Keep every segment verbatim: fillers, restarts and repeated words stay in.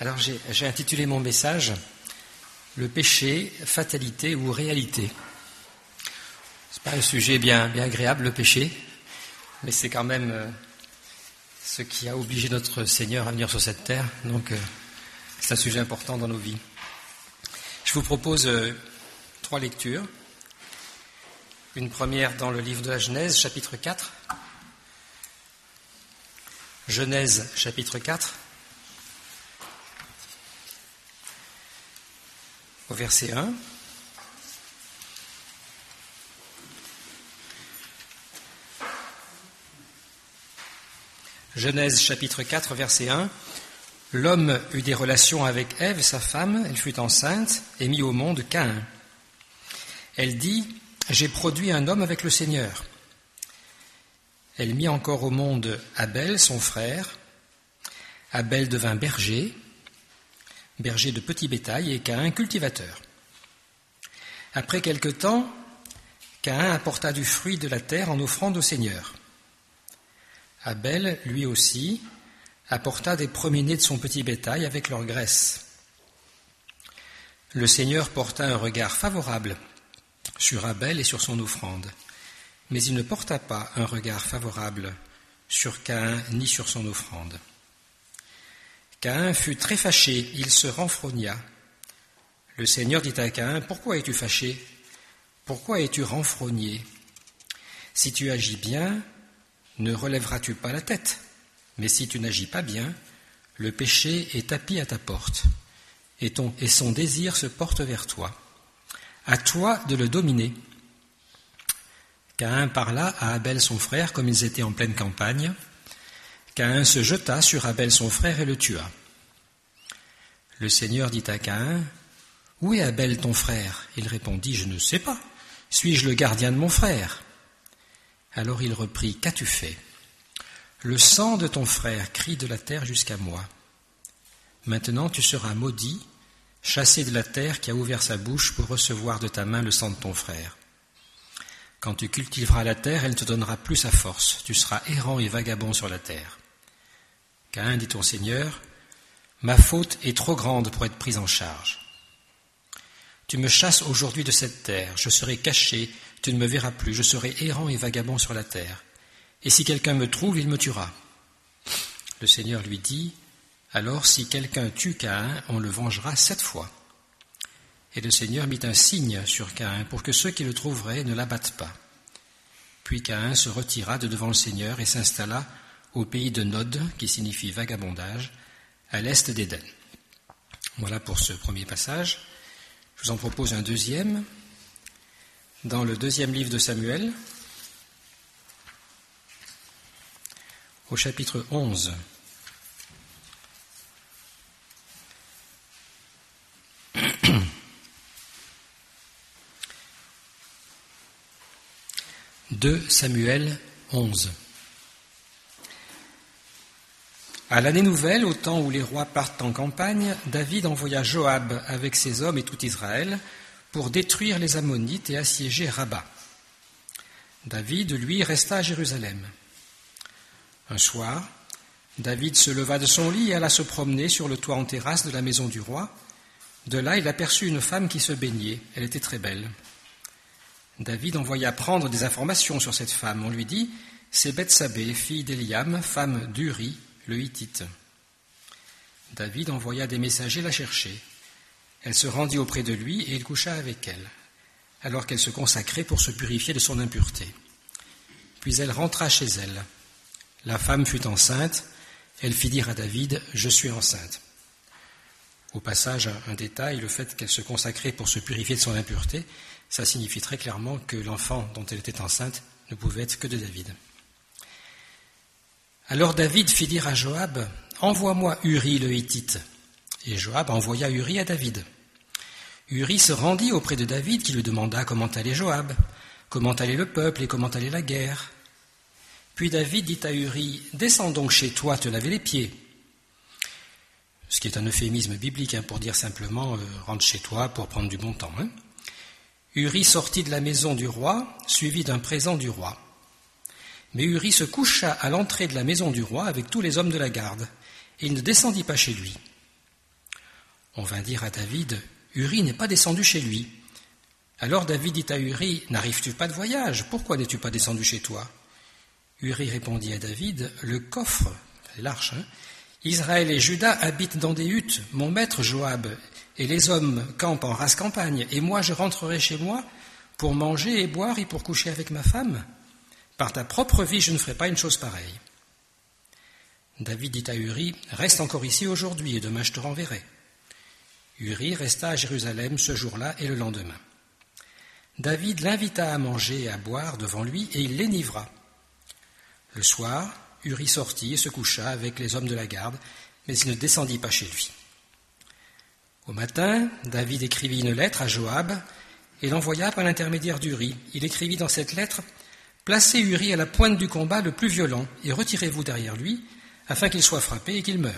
Alors j'ai, j'ai intitulé mon message « Le péché, fatalité ou réalité ». C'est pas un sujet bien, bien agréable, le péché, mais c'est quand même euh, ce qui a obligé notre Seigneur à venir sur cette terre, donc euh, c'est un sujet important dans nos vies. Je vous propose euh, trois lectures. Une première dans le livre de la Genèse, chapitre quatre. Genèse, chapitre quatre. Au verset un. Genèse chapitre quatre, verset un. L'homme eut des relations avec Ève, sa femme, elle fut enceinte et mit au monde Caïn. Elle dit, j'ai produit un homme avec le Seigneur. Elle mit encore au monde Abel, son frère. Abel devint berger, berger de petit bétail, et Caïn cultivateur. Après quelque temps, Caïn apporta du fruit de la terre en offrande au Seigneur. Abel, lui aussi, apporta des premiers-nés de son petit bétail avec leur graisse. Le Seigneur porta un regard favorable sur Abel et sur son offrande, mais il ne porta pas un regard favorable sur Caïn ni sur son offrande. Caïn fut très fâché, il se renfrogna. Le Seigneur dit à Caïn, « Pourquoi es-tu fâché? Pourquoi es-tu renfrogné? Si tu agis bien, ne relèveras-tu pas la tête? Mais si tu n'agis pas bien, le péché est tapi à ta porte, et, ton, et son désir se porte vers toi. À toi de le dominer. » Caïn parla à Abel son frère comme ils étaient en pleine campagne. Caïn se jeta sur Abel son frère et le tua. Le Seigneur dit à Caïn, « Où est Abel ton frère ?» Il répondit, « Je ne sais pas. Suis-je le gardien de mon frère ?» Alors il reprit, « Qu'as-tu fait ? Le sang de ton frère crie de la terre jusqu'à moi. Maintenant tu seras maudit, chassé de la terre qui a ouvert sa bouche pour recevoir de ta main le sang de ton frère. Quand tu cultiveras la terre, elle ne te donnera plus sa force. Tu seras errant et vagabond sur la terre. » Caïn dit au Seigneur, « Ma faute est trop grande pour être prise en charge. Tu me chasses aujourd'hui de cette terre, je serai caché, tu ne me verras plus, je serai errant et vagabond sur la terre. Et si quelqu'un me trouve, il me tuera. » Le Seigneur lui dit, « Alors si quelqu'un tue Caïn, on le vengera sept fois. » Et le Seigneur mit un signe sur Caïn pour que ceux qui le trouveraient ne l'abattent pas. Puis Caïn se retira de devant le Seigneur et s'installa au pays de Nod, qui signifie vagabondage, à l'est d'Éden. Voilà pour ce premier passage. Je vous en propose un deuxième. Dans le deuxième livre de Samuel, au chapitre onze. deux Samuel onze. À l'année nouvelle, au temps où les rois partent en campagne, David envoya Joab avec ses hommes et tout Israël pour détruire les Ammonites et assiéger Rabba. David, lui, resta à Jérusalem. Un soir, David se leva de son lit et alla se promener sur le toit en terrasse de la maison du roi. De là, il aperçut une femme qui se baignait. Elle était très belle. David envoya prendre des informations sur cette femme. On lui dit, « C'est Bethsabée, fille d'Eliam, femme d'Uri, le Hittite. » David envoya des messagers la chercher. Elle se rendit auprès de lui et il coucha avec elle, alors qu'elle se consacrait pour se purifier de son impureté. Puis elle rentra chez elle. La femme fut enceinte. Elle fit dire à David, « Je suis enceinte. » Au passage, un détail, le fait qu'elle se consacrait pour se purifier de son impureté, ça signifie très clairement que l'enfant dont elle était enceinte ne pouvait être que de David. Alors David fit dire à Joab, « Envoie-moi Uri le Hittite. » Et Joab envoya Uri à David. Uri se rendit auprès de David qui lui demanda comment allait Joab, comment allait le peuple et comment allait la guerre. Puis David dit à Uri, « Descends donc chez toi te laver les pieds. » Ce qui est un euphémisme biblique hein, pour dire simplement euh, « rentre chez toi pour prendre du bon temps. Hein. » Uri sortit de la maison du roi, suivi d'un présent du roi. Mais Uri se coucha à l'entrée de la maison du roi avec tous les hommes de la garde, et il ne descendit pas chez lui. On vint dire à David, Uri n'est pas descendu chez lui. Alors David dit à Uri, n'arrives-tu pas de voyage? Pourquoi n'es-tu pas descendu chez toi? Uri répondit à David, le coffre, c'est l'arche, hein, Israël et Juda habitent dans des huttes, mon maître Joab et les hommes campent en race campagne, et moi je rentrerai chez moi pour manger et boire et pour coucher avec ma femme. Par ta propre vie, je ne ferai pas une chose pareille. David dit à Uri, reste encore ici aujourd'hui et demain je te renverrai. Uri resta à Jérusalem ce jour-là et le lendemain. David l'invita à manger et à boire devant lui et il l'énivra. Le soir, Uri sortit et se coucha avec les hommes de la garde, mais il ne descendit pas chez lui. Au matin, David écrivit une lettre à Joab et l'envoya par l'intermédiaire d'Uri. Il écrivit dans cette lettre « Placez Uri à la pointe du combat le plus violent et retirez-vous derrière lui, afin qu'il soit frappé et qu'il meure. »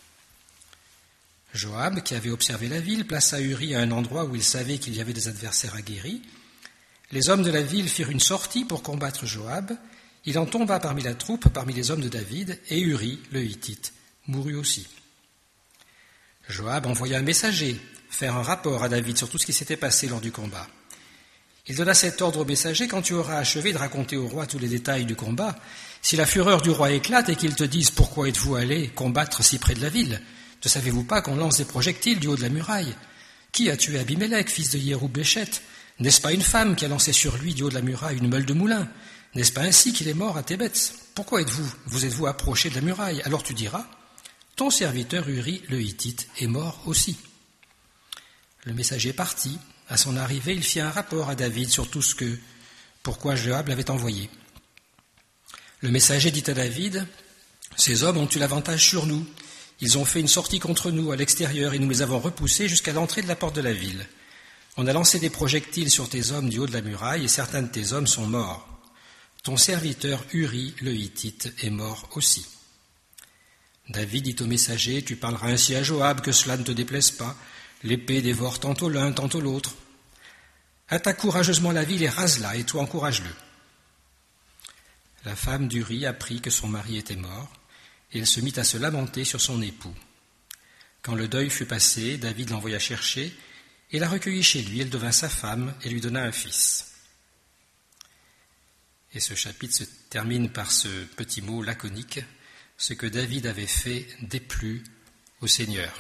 Joab, qui avait observé la ville, plaça Uri à un endroit où il savait qu'il y avait des adversaires aguerris. Les hommes de la ville firent une sortie pour combattre Joab. Il en tomba parmi la troupe, parmi les hommes de David, et Uri, le Hittite, mourut aussi. Joab envoya un messager faire un rapport à David sur tout ce qui s'était passé lors du combat. Il donna cet ordre au messager, quand tu auras achevé de raconter au roi tous les détails du combat, si la fureur du roi éclate et qu'il te dise « Pourquoi êtes-vous allé combattre si près de la ville ? Ne savez-vous pas qu'on lance des projectiles du haut de la muraille ? Qui a tué Abimelech, fils de Yérub-Béchet ? N'est-ce pas une femme qui a lancé sur lui du haut de la muraille une meule de moulin ? N'est-ce pas ainsi qu'il est mort à Thébets ? Pourquoi êtes-vous, vous êtes-vous approché de la muraille ? Alors tu diras, ton serviteur Uri le Hittite est mort aussi. Le messager partit. À son arrivée, il fit un rapport à David sur tout ce que, pourquoi Joab l'avait envoyé. Le messager dit à David, ces hommes ont eu l'avantage sur nous. Ils ont fait une sortie contre nous à l'extérieur et nous les avons repoussés jusqu'à l'entrée de la porte de la ville. On a lancé des projectiles sur tes hommes du haut de la muraille et certains de tes hommes sont morts. Ton serviteur Uri, le Hittite, est mort aussi. David dit au messager, tu parleras ainsi à Joab, que cela ne te déplaise pas. L'épée dévore tantôt l'un, tantôt l'autre. Attaque courageusement la ville et rase-la, et toi encourage-le. La femme d'Uri apprit que son mari était mort, et elle se mit à se lamenter sur son époux. Quand le deuil fut passé, David l'envoya chercher, et la recueillit chez lui, elle devint sa femme, et lui donna un fils. Et ce chapitre se termine par ce petit mot laconique, ce que David avait fait déplut au Seigneur.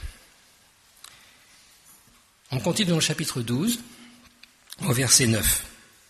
On continue dans le chapitre douze, au verset neuf.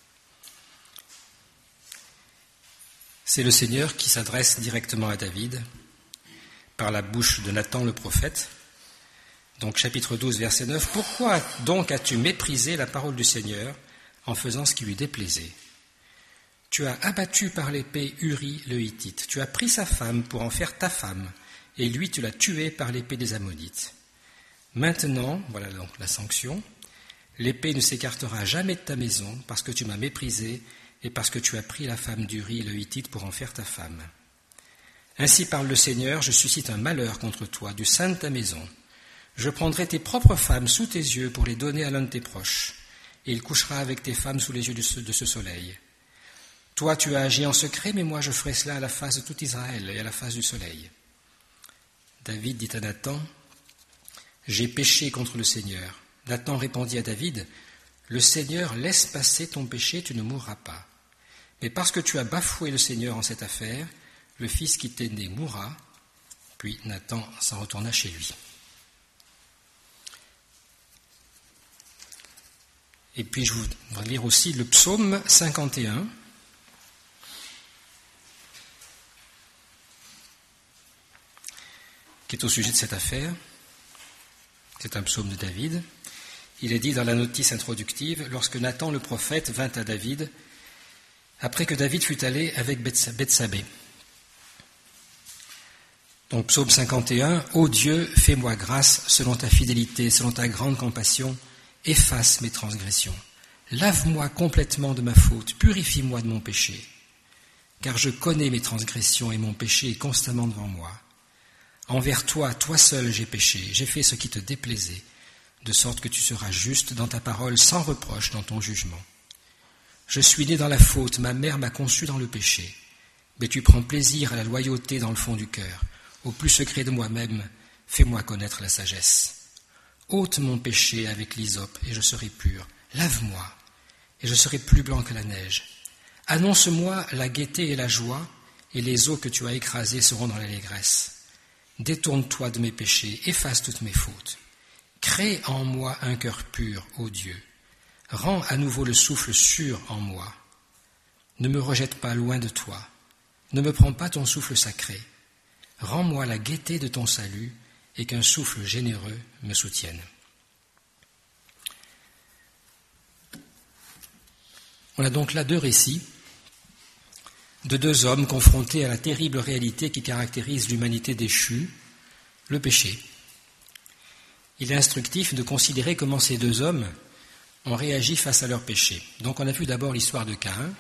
C'est le Seigneur qui s'adresse directement à David par la bouche de Nathan le prophète. Donc chapitre douze, verset neuf. Pourquoi donc as-tu méprisé la parole du Seigneur en faisant ce qui lui déplaisait ? Tu as abattu par l'épée Uri le Hittite. Tu as pris sa femme pour en faire ta femme, et lui tu l'as tué par l'épée des Ammonites. Maintenant, voilà donc la sanction, l'épée ne s'écartera jamais de ta maison parce que tu m'as méprisé et parce que tu as pris la femme d'Uri le Hittite pour en faire ta femme. Ainsi parle le Seigneur, je suscite un malheur contre toi, du sein de ta maison. Je prendrai tes propres femmes sous tes yeux pour les donner à l'un de tes proches, et il couchera avec tes femmes sous les yeux de ce soleil. Toi, tu as agi en secret, mais moi je ferai cela à la face de tout Israël et à la face du soleil. David dit à Nathan, j'ai péché contre le Seigneur. Nathan répondit à David, le Seigneur laisse passer ton péché, tu ne mourras pas. Mais parce que tu as bafoué le Seigneur en cette affaire, le fils qui t'est né mourra. Puis Nathan s'en retourna chez lui. Et puis je voudrais lire aussi le psaume cinquante et un. Qui est au sujet de cette affaire. C'est un psaume de David. Il est dit dans la notice introductive, lorsque Nathan le prophète vint à David, après que David fut allé avec Bethsabée. Donc psaume cinquante et un, ô Dieu, fais-moi grâce selon ta fidélité, selon ta grande compassion, efface mes transgressions. Lave-moi complètement de ma faute, purifie-moi de mon péché, car je connais mes transgressions et mon péché est constamment devant moi. Envers toi, toi seul j'ai péché, j'ai fait ce qui te déplaisait, de sorte que tu seras juste dans ta parole, sans reproche dans ton jugement. Je suis né dans la faute, ma mère m'a conçu dans le péché, mais tu prends plaisir à la loyauté dans le fond du cœur. Au plus secret de moi-même, fais-moi connaître la sagesse. Ôte mon péché avec l'hysope, et je serai pur. Lave-moi, et je serai plus blanc que la neige. Annonce-moi la gaieté et la joie, et les eaux que tu as écrasées seront dans l'allégresse. Détourne-toi de mes péchés, efface toutes mes fautes. Crée en moi un cœur pur, ô Dieu. Rends à nouveau le souffle sûr en moi. Ne me rejette pas loin de toi. Ne me prends pas ton souffle sacré. Rends-moi la gaieté de ton salut, et qu'un souffle généreux me soutienne. On a donc là deux récits de deux hommes confrontés à la terrible réalité qui caractérise l'humanité déchue, le péché. Il est instructif de considérer comment ces deux hommes ont réagi face à leur péché. Donc on a vu d'abord l'histoire de Caïn.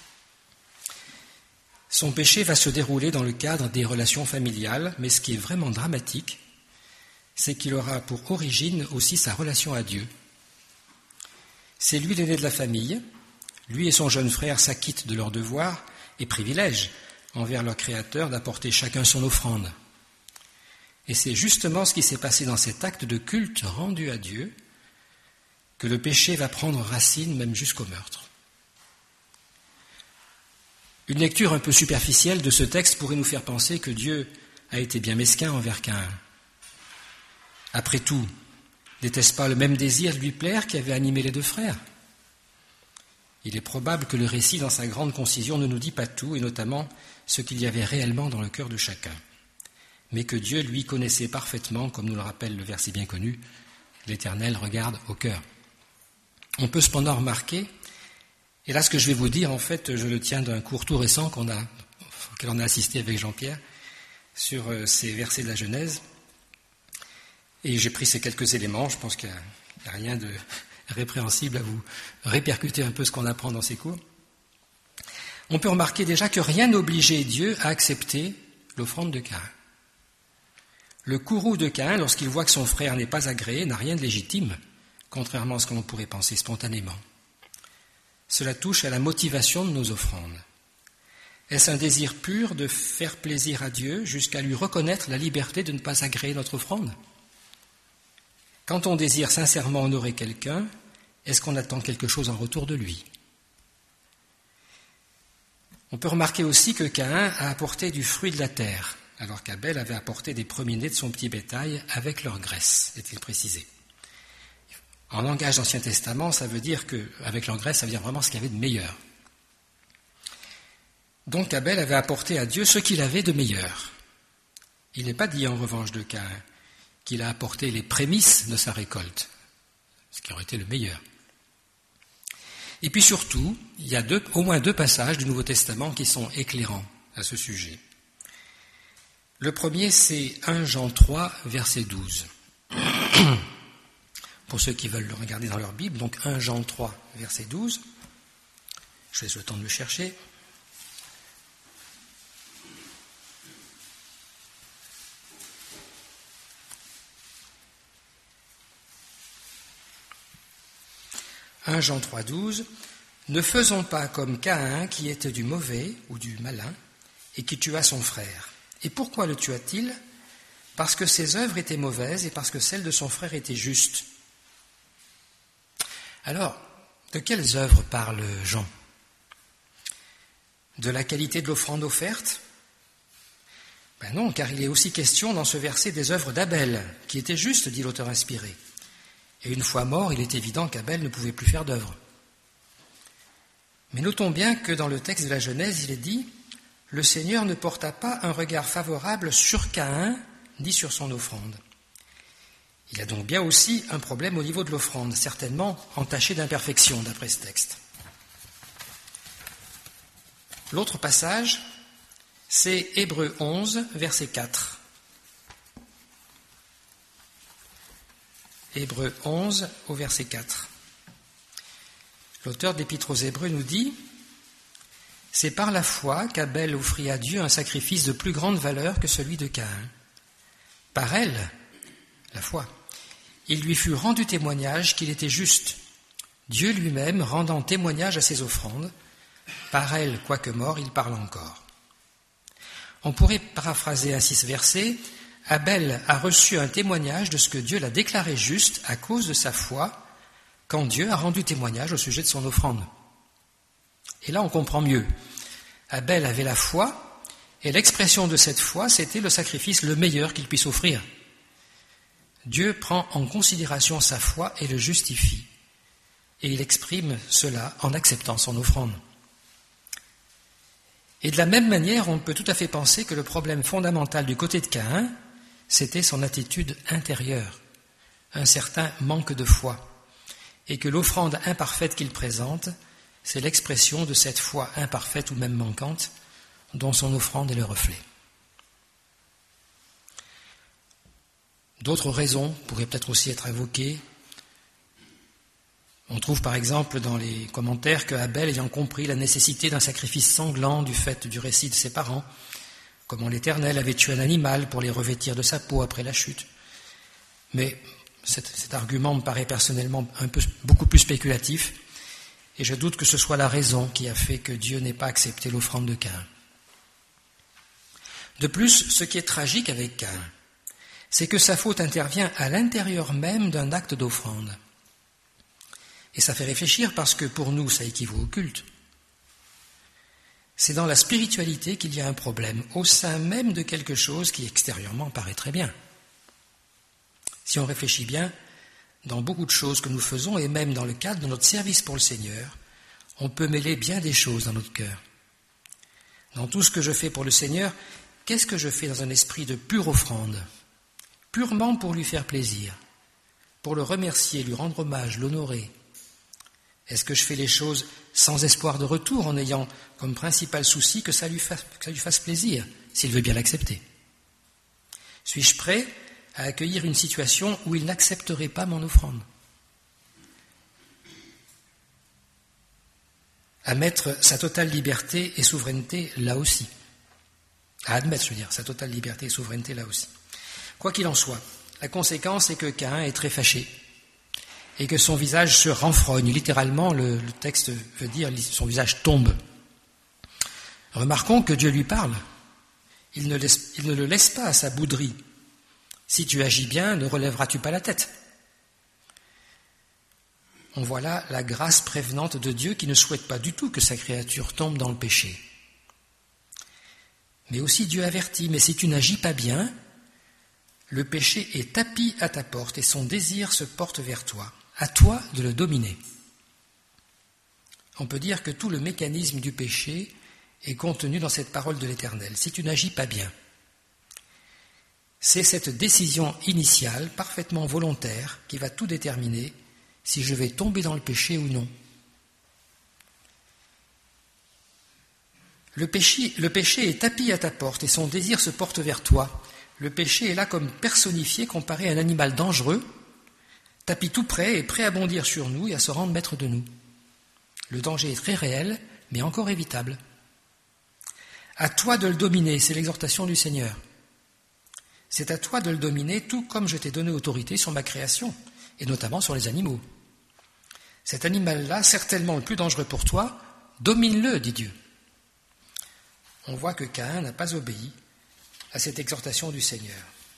Son péché va se dérouler dans le cadre des relations familiales, mais ce qui est vraiment dramatique, c'est qu'il aura pour origine aussi sa relation à Dieu. C'est lui l'aîné de la famille, lui et son jeune frère s'acquittent de leurs devoirs et privilèges envers leur Créateur d'apporter chacun son offrande. Et c'est justement ce qui s'est passé dans cet acte de culte rendu à Dieu que le péché va prendre racine même jusqu'au meurtre. Une lecture un peu superficielle de ce texte pourrait nous faire penser que Dieu a été bien mesquin envers Caïn. Après tout, n'était-ce pas le même désir de lui plaire qui avait animé les deux frères ? Il est probable que le récit, dans sa grande concision, ne nous dit pas tout, et notamment ce qu'il y avait réellement dans le cœur de chacun. Mais que Dieu, lui, connaissait parfaitement, comme nous le rappelle le verset bien connu, « L'Éternel regarde au cœur ». On peut cependant remarquer, et là ce que je vais vous dire, en fait, je le tiens d'un cours tout récent qu'on a, auquel on a assisté avec Jean-Pierre, sur ces versets de la Genèse, et j'ai pris ces quelques éléments, je pense qu'il n'y a, a rien de répréhensible à vous répercuter un peu ce qu'on apprend dans ces cours. On peut remarquer déjà que rien n'obligeait Dieu à accepter l'offrande de Caïn. Le courroux de Caïn, lorsqu'il voit que son frère n'est pas agréé, n'a rien de légitime, contrairement à ce que l'on pourrait penser spontanément. Cela touche à la motivation de nos offrandes. Est-ce un désir pur de faire plaisir à Dieu jusqu'à lui reconnaître la liberté de ne pas agréer notre offrande ? Quand on désire sincèrement honorer quelqu'un, est-ce qu'on attend quelque chose en retour de lui ? On peut remarquer aussi que Caïn a apporté du fruit de la terre, alors qu'Abel avait apporté des premiers-nés de son petit bétail avec leur graisse, est-il précisé. En langage d'Ancien Testament, ça veut dire que, avec leur graisse, ça veut dire vraiment ce qu'il y avait de meilleur. Donc Abel avait apporté à Dieu ce qu'il avait de meilleur. Il n'est pas dit en revanche de Caïn qu'il a apporté les prémices de sa récolte, ce qui aurait été le meilleur. Et puis surtout, il y a deux, au moins deux passages du Nouveau Testament qui sont éclairants à ce sujet. Le premier, c'est premier Jean trois, verset douze. Pour ceux qui veulent le regarder dans leur Bible, donc premier Jean trois, verset douze. Je laisse le temps de le chercher. premier Jean trois, douze. Ne faisons pas comme Caïn qui était du mauvais ou du malin et qui tua son frère. Et pourquoi le tua-t-il ? Parce que ses œuvres étaient mauvaises et parce que celles de son frère étaient justes. Alors, de quelles œuvres parle Jean ? De la qualité de l'offrande offerte ? Ben non, car il est aussi question dans ce verset des œuvres d'Abel, qui étaient justes, dit l'auteur inspiré. Et une fois mort, il est évident qu'Abel ne pouvait plus faire d'œuvre. Mais notons bien que dans le texte de la Genèse, il est dit « Le Seigneur ne porta pas un regard favorable sur Caïn, ni sur son offrande. » Il y a donc bien aussi un problème au niveau de l'offrande, certainement entaché d'imperfection d'après ce texte. L'autre passage, c'est Hébreux onze, verset quatre. Hébreux onze, au verset quatre. L'auteur de l'Épître aux Hébreux nous dit « C'est par la foi qu'Abel offrit à Dieu un sacrifice de plus grande valeur que celui de Caïn. Par elle, la foi, il lui fut rendu témoignage qu'il était juste, Dieu lui-même rendant témoignage à ses offrandes. Par elle, quoique mort, il parle encore. » On pourrait paraphraser ainsi ce verset Abel a reçu un témoignage de ce que Dieu l'a déclaré juste à cause de sa foi quand Dieu a rendu témoignage au sujet de son offrande. Et là, on comprend mieux. Abel avait la foi, et l'expression de cette foi, c'était le sacrifice le meilleur qu'il puisse offrir. Dieu prend en considération sa foi et le justifie, et il exprime cela en acceptant son offrande. Et de la même manière, on peut tout à fait penser que le problème fondamental du côté de Caïn, c'était son attitude intérieure, un certain manque de foi, et que l'offrande imparfaite qu'il présente, c'est l'expression de cette foi imparfaite ou même manquante, dont son offrande est le reflet. D'autres raisons pourraient peut-être aussi être invoquées. On trouve par exemple dans les commentaires que Abel, ayant compris la nécessité d'un sacrifice sanglant du fait du récit de ses parents, comment l'Éternel avait tué un animal pour les revêtir de sa peau après la chute. Mais cet, cet argument me paraît personnellement un peu, beaucoup plus spéculatif, et je doute que ce soit la raison qui a fait que Dieu n'ait pas accepté l'offrande de Caïn. De plus, ce qui est tragique avec Caïn, c'est que sa faute intervient à l'intérieur même d'un acte d'offrande. Et ça fait réfléchir parce que pour nous, ça équivaut au culte. C'est dans la spiritualité qu'il y a un problème, au sein même de quelque chose qui extérieurement paraît très bien. Si on réfléchit bien, dans beaucoup de choses que nous faisons, et même dans le cadre de notre service pour le Seigneur, on peut mêler bien des choses dans notre cœur. Dans tout ce que je fais pour le Seigneur, qu'est-ce que je fais dans un esprit de pure offrande, purement pour lui faire plaisir, pour le remercier, lui rendre hommage, l'honorer? Est-ce que je fais les choses sans espoir de retour, en ayant comme principal souci que ça lui fasse, que ça lui fasse plaisir, s'il veut bien l'accepter? Suis-je prêt à accueillir une situation où il n'accepterait pas mon offrande? À mettre sa totale liberté et souveraineté là aussi. À admettre, je veux dire, sa totale liberté et souveraineté là aussi. Quoi qu'il en soit, la conséquence est que Caïn est très fâché et que son visage se renfrogne. Littéralement, le, le texte veut dire son visage tombe. Remarquons que Dieu lui parle. Il ne, laisse, il ne le laisse pas à sa bouderie. Si tu agis bien, ne relèveras-tu pas la tête? On voit là la grâce prévenante de Dieu qui ne souhaite pas du tout que sa créature tombe dans le péché. Mais aussi Dieu avertit, mais si tu n'agis pas bien, le péché est tapi à ta porte et son désir se porte vers toi. À toi de le dominer. On peut dire que tout le mécanisme du péché est contenu dans cette parole de l'Éternel. Si tu n'agis pas bien, c'est cette décision initiale, parfaitement volontaire, qui va tout déterminer si je vais tomber dans le péché ou non. Le péché, le péché est tapi à ta porte et son désir se porte vers toi. Le péché est là comme personnifié, comparé à un animal dangereux, tapi tout près et prêt à bondir sur nous et à se rendre maître de nous. Le danger est très réel, mais encore évitable. À toi de le dominer, c'est l'exhortation du Seigneur. C'est à toi de le dominer, tout comme je t'ai donné autorité sur ma création, et notamment sur les animaux. Cet animal-là, certainement le plus dangereux pour toi, domine-le, dit Dieu. On voit que Caïn n'a pas obéi à cette exhortation du Seigneur.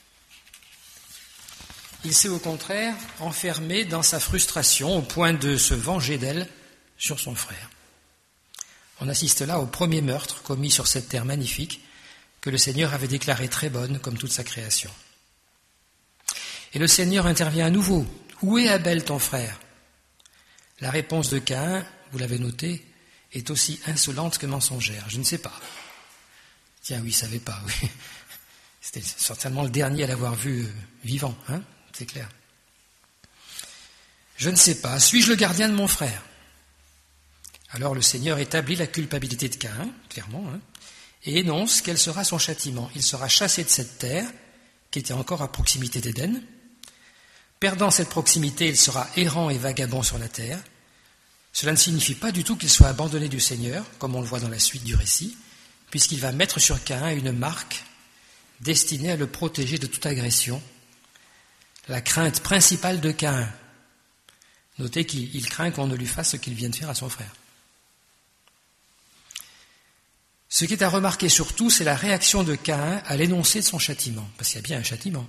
Il s'est au contraire enfermé dans sa frustration au point de se venger d'elle sur son frère. On assiste là au premier meurtre commis sur cette terre magnifique que le Seigneur avait déclarée très bonne comme toute sa création. Et le Seigneur intervient à nouveau. « Où est Abel ton frère ?» La réponse de Caïn, vous l'avez noté, est aussi insolente que mensongère. « Je ne sais pas. » Tiens, oui, il ne savait pas, oui. C'était certainement le dernier à l'avoir vu vivant, hein, c'est clair. « Je ne sais pas. Suis-je le gardien de mon frère ?» Alors le Seigneur établit la culpabilité de Caïn, clairement, hein, et énonce quel sera son châtiment. Il sera chassé de cette terre, qui était encore à proximité d'Éden. Perdant cette proximité, il sera errant et vagabond sur la terre. Cela ne signifie pas du tout qu'il soit abandonné du Seigneur, comme on le voit dans la suite du récit, puisqu'il va mettre sur Caïn une marque destinée à le protéger de toute agression. La crainte principale de Caïn. Notez qu'il craint qu'on ne lui fasse ce qu'il vient de faire à son frère. Ce qui est à remarquer surtout, c'est la réaction de Caïn à l'énoncé de son châtiment, parce qu'il y a bien un châtiment.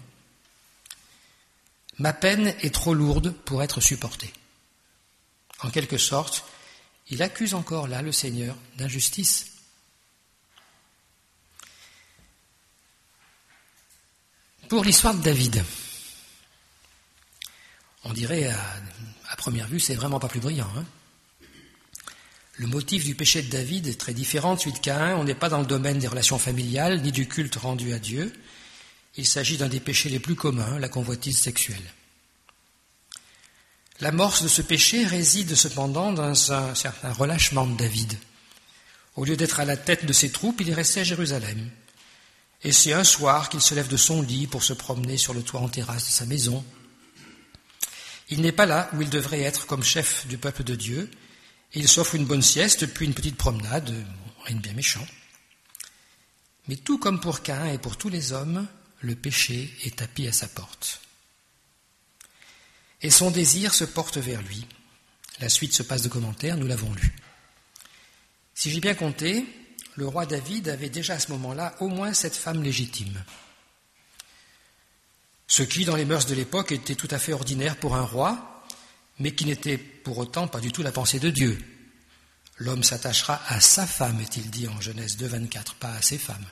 Ma peine est trop lourde pour être supportée. En quelque sorte, il accuse encore là le Seigneur d'injustice. Pour l'histoire de David, on dirait à, à première vue, c'est vraiment pas plus brillant. Hein. Le motif du péché de David est très différent de celui de Caïn. On n'est pas dans le domaine des relations familiales ni du culte rendu à Dieu. Il s'agit d'un des péchés les plus communs, la convoitise sexuelle. L'amorce de ce péché réside cependant dans un certain relâchement de David. Au lieu d'être à la tête de ses troupes, il est resté à Jérusalem. Et c'est un soir qu'il se lève de son lit pour se promener sur le toit en terrasse de sa maison. Il n'est pas là où il devrait être comme chef du peuple de Dieu. Il s'offre une bonne sieste, puis une petite promenade, rien de bien méchant. Mais tout comme pour Caïn et pour tous les hommes, le péché est tapis à sa porte. Et son désir se porte vers lui. La suite se passe de commentaires, nous l'avons lu. Si j'ai bien compté, le roi David avait déjà à ce moment-là au moins sept femmes légitimes. Ce qui, dans les mœurs de l'époque, était tout à fait ordinaire pour un roi, mais qui n'était pour autant pas du tout la pensée de Dieu. L'homme s'attachera à sa femme, est-il dit en Genèse deux, vingt-quatre, pas à ses femmes.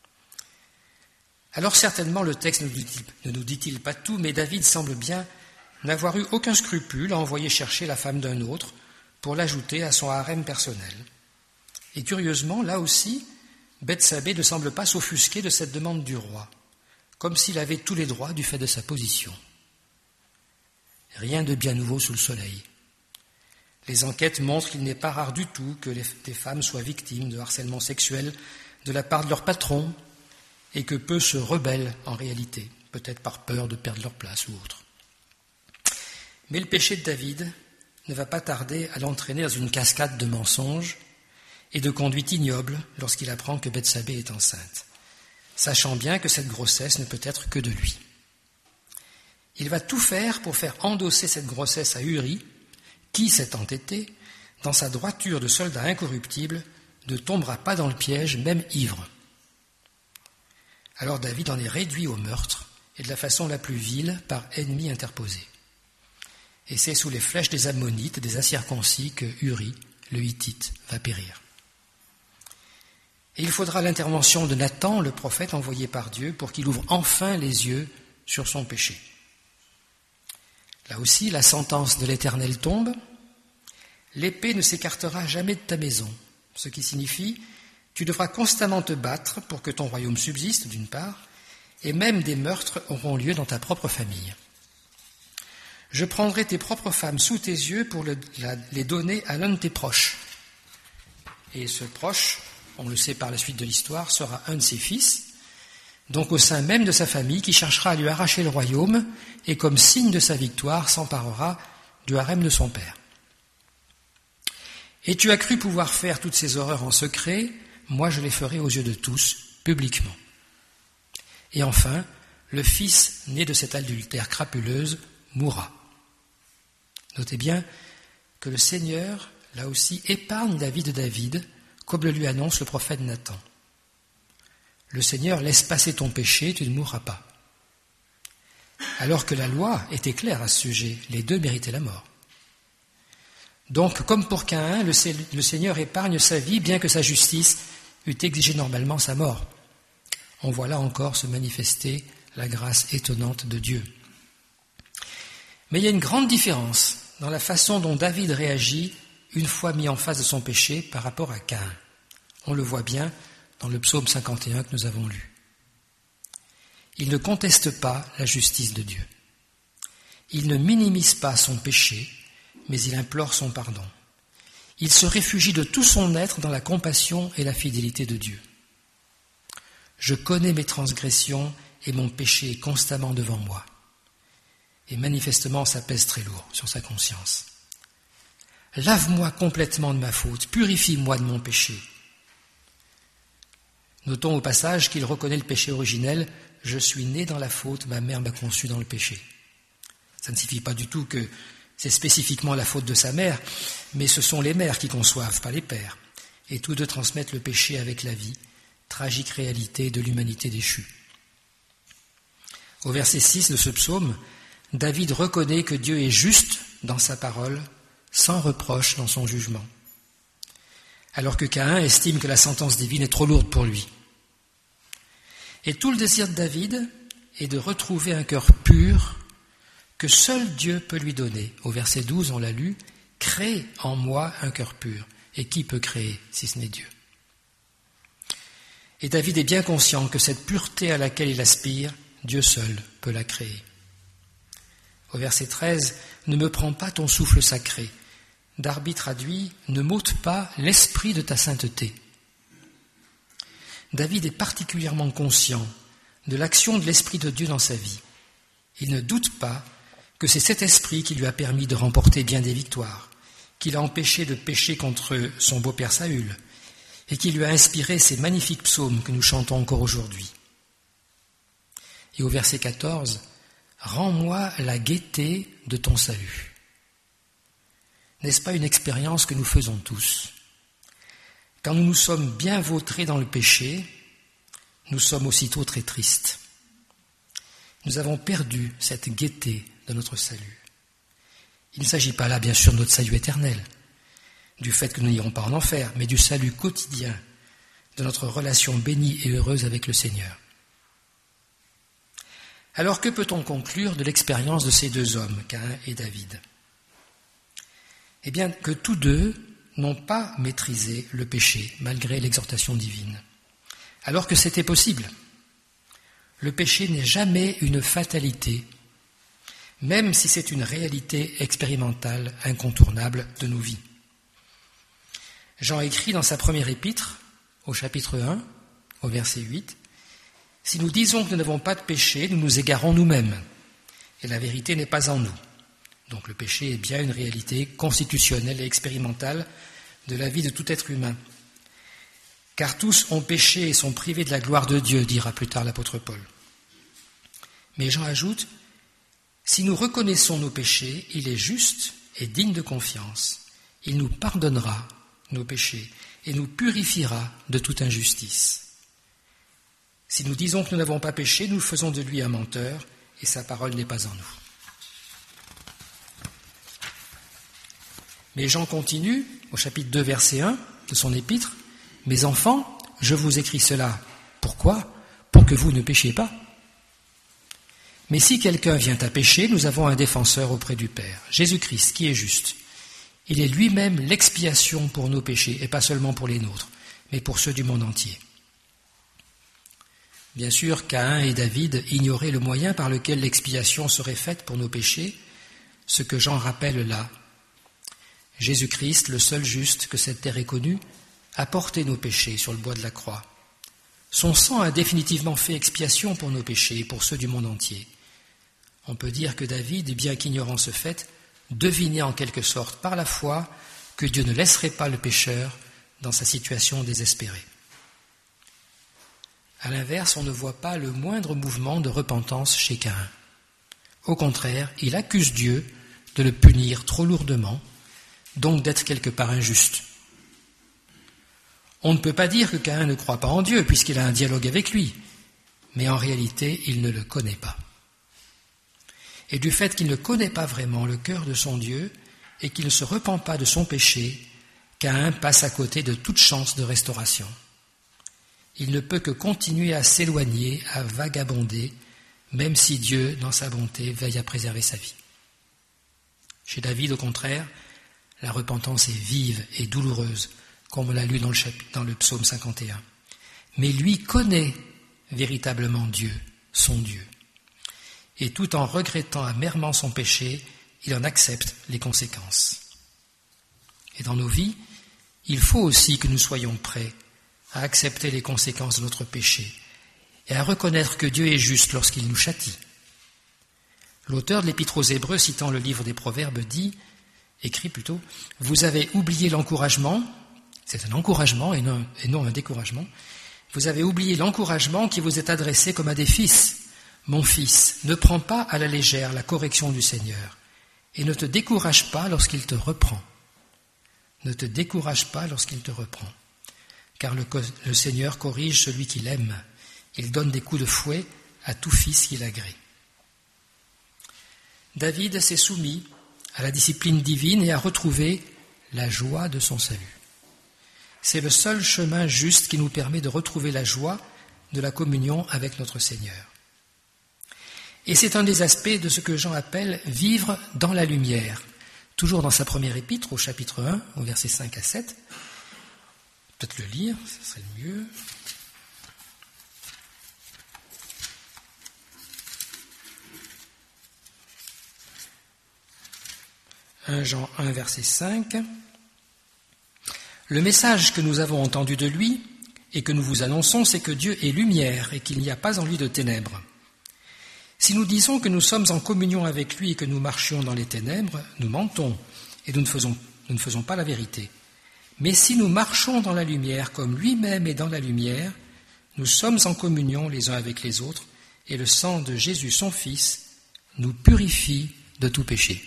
Alors certainement le texte ne nous dit-il, ne nous dit-il pas tout, mais David semble bien n'avoir eu aucun scrupule à envoyer chercher la femme d'un autre pour l'ajouter à son harem personnel. Et curieusement, là aussi, Bethsabée ne semble pas s'offusquer de cette demande du roi, comme s'il avait tous les droits du fait de sa position. Rien de bien nouveau sous le soleil. Les enquêtes montrent qu'il n'est pas rare du tout que les, des femmes soient victimes de harcèlement sexuel de la part de leur patron et que peu se rebellent en réalité, peut-être par peur de perdre leur place ou autre. Mais le péché de David ne va pas tarder à l'entraîner dans une cascade de mensonges et de conduite ignoble lorsqu'il apprend que Bethsabée est enceinte, sachant bien que cette grossesse ne peut être que de lui. Il va tout faire pour faire endosser cette grossesse à Uri, qui, s'est entêté, dans sa droiture de soldat incorruptible, ne tombera pas dans le piège, même ivre. Alors David en est réduit au meurtre, et de la façon la plus vile, par ennemi interposé. Et c'est sous les flèches des Ammonites et des incirconcis que Uri, le Hittite, va périr. Et il faudra l'intervention de Nathan, le prophète envoyé par Dieu, pour qu'il ouvre enfin les yeux sur son péché. Là aussi, la sentence de l'Éternel tombe. L'épée ne s'écartera jamais de ta maison, ce qui signifie tu devras constamment te battre pour que ton royaume subsiste, d'une part, et même des meurtres auront lieu dans ta propre famille. Je prendrai tes propres femmes sous tes yeux pour le, la, les donner à l'un de tes proches. Et ce proche, on le sait par la suite de l'histoire, sera un de ses fils, donc au sein même de sa famille, qui cherchera à lui arracher le royaume et comme signe de sa victoire s'emparera du harem de son père. Et tu as cru pouvoir faire toutes ces horreurs en secret, moi je les ferai aux yeux de tous, publiquement. Et enfin, le fils né de cet adultère crapuleuse mourra. Notez bien que le Seigneur, là aussi, épargne la vie de David, comme le lui annonce le prophète Nathan. Le Seigneur laisse passer ton péché, tu ne mourras pas. Alors que la loi était claire à ce sujet, les deux méritaient la mort. Donc, comme pour Caïn, le Seigneur épargne sa vie, bien que sa justice eût exigé normalement sa mort. On voit là encore se manifester la grâce étonnante de Dieu. Mais il y a une grande différence dans la façon dont David réagit une fois mis en face de son péché par rapport à Caïn. On le voit bien dans le psaume cinquante et un que nous avons lu. Il ne conteste pas la justice de Dieu. Il ne minimise pas son péché, mais il implore son pardon. Il se réfugie de tout son être dans la compassion et la fidélité de Dieu. Je connais mes transgressions et mon péché est constamment devant moi. Et manifestement, ça pèse très lourd sur sa conscience. Lave-moi complètement de ma faute, purifie-moi de mon péché. Notons au passage qu'il reconnaît le péché originel. Je suis né dans la faute, ma mère m'a conçu dans le péché. Ça ne signifie pas du tout que c'est spécifiquement la faute de sa mère, mais ce sont les mères qui conçoivent, pas les pères. et tous deux transmettent le péché avec la vie, tragique réalité de l'humanité déchue. Au verset six de ce psaume, David reconnaît que Dieu est juste dans sa parole, sans reproche dans son jugement, alors que Caïn estime que la sentence divine est trop lourde pour lui. Et tout le désir de David est de retrouver un cœur pur que seul Dieu peut lui donner. Au verset douze, on l'a lu, « Crée en moi un cœur pur ». Et qui peut créer si ce n'est Dieu ? Et David est bien conscient que cette pureté à laquelle il aspire, Dieu seul peut la créer. Au verset treize, « Ne me prends pas ton souffle sacré ». Darby traduit, « Ne m'ôte pas l'esprit de ta sainteté ». David est particulièrement conscient de l'action de l'Esprit de Dieu dans sa vie. Il ne doute pas que c'est cet esprit qui lui a permis de remporter bien des victoires, qui l'a empêché de pécher contre son beau-père Saül, et qui lui a inspiré ces magnifiques psaumes que nous chantons encore aujourd'hui. Et au verset quatorze, « Rends-moi la gaieté de ton salut ». N'est-ce pas une expérience que nous faisons tous ? Quand nous nous sommes bien vautrés dans le péché, nous sommes aussitôt très tristes. Nous avons perdu cette gaieté de notre salut. Il ne s'agit pas là, bien sûr, de notre salut éternel, du fait que nous n'irons pas en enfer, mais du salut quotidien, de notre relation bénie et heureuse avec le Seigneur. Alors, que peut-on conclure de l'expérience de ces deux hommes, Caïn et David ? Eh bien, que tous deux n'ont pas maîtrisé le péché, malgré l'exhortation divine, alors que c'était possible. Le péché n'est jamais une fatalité, même si c'est une réalité expérimentale incontournable de nos vies. Jean écrit dans sa première épître, au chapitre un, au verset huit, « Si nous disons que nous n'avons pas de péché, nous nous égarons nous-mêmes, et la vérité n'est pas en nous. » Donc le péché est bien une réalité constitutionnelle et expérimentale de la vie de tout être humain. « Car tous ont péché et sont privés de la gloire de Dieu », dira plus tard l'apôtre Paul. Mais Jean ajoute, « Si nous reconnaissons nos péchés, il est juste et digne de confiance. Il nous pardonnera nos péchés et nous purifiera de toute injustice. Si nous disons que nous n'avons pas péché, nous faisons de lui un menteur et sa parole n'est pas en nous. » Mais Jean continue, au chapitre deux, verset un de son épître, « Mes enfants, je vous écris cela. Pourquoi ? Pour que vous ne péchiez pas. Mais si quelqu'un vient à pécher, nous avons un défenseur auprès du Père, Jésus-Christ, qui est juste. Il est lui-même l'expiation pour nos péchés, et pas seulement pour les nôtres, mais pour ceux du monde entier. » Bien sûr, Caïn et David ignoraient le moyen par lequel l'expiation serait faite pour nos péchés, ce que Jean rappelle là. Jésus-Christ, le seul juste que cette terre ait connu, a porté nos péchés sur le bois de la croix. Son sang a définitivement fait expiation pour nos péchés et pour ceux du monde entier. On peut dire que David, bien qu'ignorant ce fait, devinait en quelque sorte par la foi que Dieu ne laisserait pas le pécheur dans sa situation désespérée. À l'inverse, on ne voit pas le moindre mouvement de repentance chez Caïn. Au contraire, il accuse Dieu de le punir trop lourdement, donc d'être quelque part injuste. On ne peut pas dire que Caïn ne croit pas en Dieu, puisqu'il a un dialogue avec lui, mais en réalité, il ne le connaît pas. Et du fait qu'il ne connaît pas vraiment le cœur de son Dieu et qu'il ne se repent pas de son péché, Caïn passe à côté de toute chance de restauration. Il ne peut que continuer à s'éloigner, à vagabonder, même si Dieu, dans sa bonté, veille à préserver sa vie. Chez David, au contraire, la repentance est vive et douloureuse, comme on l'a lu dans le, chapitre, dans le psaume cinquante et un. Mais lui connaît véritablement Dieu, son Dieu. Et tout en regrettant amèrement son péché, il en accepte les conséquences. Et dans nos vies, il faut aussi que nous soyons prêts à accepter les conséquences de notre péché et à reconnaître que Dieu est juste lorsqu'il nous châtie. L'auteur de l'Épître aux Hébreux, citant le livre des Proverbes, dit, écrit plutôt, « Vous avez oublié l'encouragement », c'est un encouragement et non, et non un découragement, « Vous avez oublié l'encouragement qui vous est adressé comme à des fils. Mon fils, ne prends pas à la légère la correction du Seigneur et ne te décourage pas lorsqu'il te reprend. Ne te décourage pas lorsqu'il te reprend. » car le, le Seigneur corrige celui qu'il aime. Il donne des coups de fouet à tout fils qu'il agrée. David s'est soumis à la discipline divine et a retrouvé la joie de son salut. C'est le seul chemin juste qui nous permet de retrouver la joie de la communion avec notre Seigneur. Et c'est un des aspects de ce que Jean appelle « vivre dans la lumière ». Toujours dans sa première épître, au chapitre un, au versets cinq à sept. Peut-être le lire, ce serait le mieux. premier Jean un, verset cinq. Le message que nous avons entendu de lui et que nous vous annonçons, c'est que Dieu est lumière et qu'il n'y a pas en lui de ténèbres. Si nous disons que nous sommes en communion avec lui et que nous marchions dans les ténèbres, nous mentons et nous ne faisons, nous ne faisons pas la vérité. Mais si nous marchons dans la lumière comme lui-même est dans la lumière, nous sommes en communion les uns avec les autres et le sang de Jésus, son Fils, nous purifie de tout péché.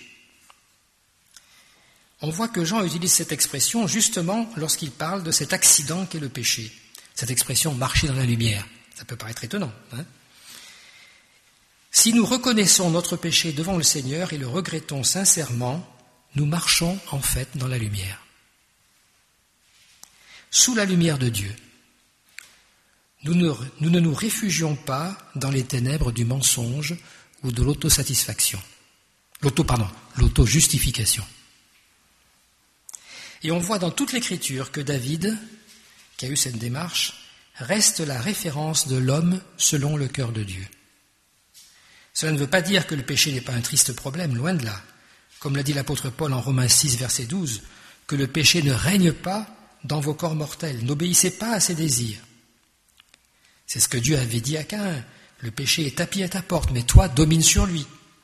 On voit que Jean utilise cette expression justement lorsqu'il parle de cet accident qu'est le péché. Cette expression « marcher dans la lumière », ça peut paraître étonnant, hein ? Si nous reconnaissons notre péché devant le Seigneur et le regrettons sincèrement, nous marchons en fait dans la lumière. Sous la lumière de Dieu, nous ne, nous ne nous réfugions pas dans les ténèbres du mensonge ou de l'autosatisfaction. L'auto, pardon, l'auto-justification. Et on voit dans toute l'Écriture que David, qui a eu cette démarche, reste la référence de l'homme selon le cœur de Dieu. Cela ne veut pas dire que le péché n'est pas un triste problème, loin de là. Comme l'a dit l'apôtre Paul en Romains six, verset douze, que le péché ne règne pas dans vos corps mortels, n'obéissez pas à ses désirs. C'est ce que Dieu avait dit à Caïn, le péché est tapis à ta porte, mais toi domine sur lui.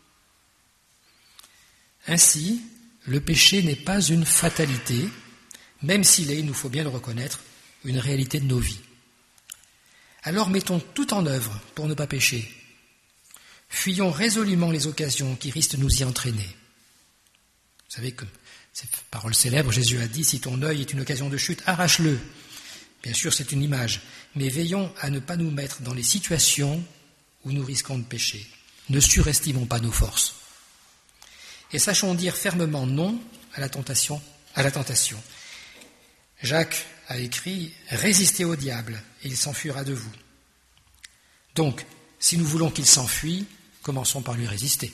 Ainsi, le péché n'est pas une fatalité, même s'il est, il nous faut bien le reconnaître, une réalité de nos vies. Alors mettons tout en œuvre pour ne pas pécher. Fuyons résolument les occasions qui risquent de nous y entraîner. Vous savez que, cette parole célèbre, Jésus a dit, si ton œil est une occasion de chute, arrache-le. Bien sûr, c'est une image, mais veillons à ne pas nous mettre dans les situations où nous risquons de pécher. Ne surestimons pas nos forces. Et sachons dire fermement non à la tentation. À la tentation. Jacques a écrit « Résistez au diable, et il s'enfuira de vous ». Donc, si nous voulons qu'il s'enfuit, commençons par lui résister.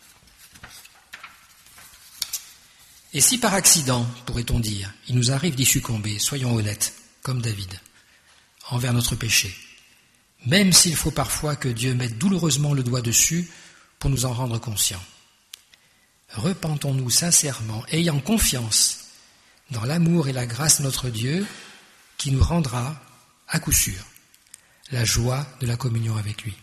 Et si par accident, pourrait-on dire, il nous arrive d'y succomber, soyons honnêtes, comme David, envers notre péché, même s'il faut parfois que Dieu mette douloureusement le doigt dessus pour nous en rendre conscients. Repentons-nous sincèrement, ayant confiance dans l'amour et la grâce de notre Dieu qui nous rendra, à coup sûr, la joie de la communion avec lui.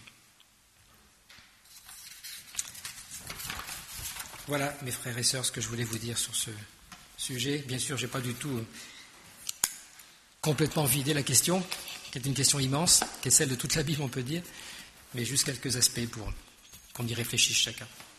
Voilà, mes frères et sœurs, ce que je voulais vous dire sur ce sujet. Bien sûr, je n'ai pas du tout complètement vidé la question, qui est une question immense, qui est celle de toute la Bible, on peut dire, mais juste quelques aspects pour qu'on y réfléchisse chacun.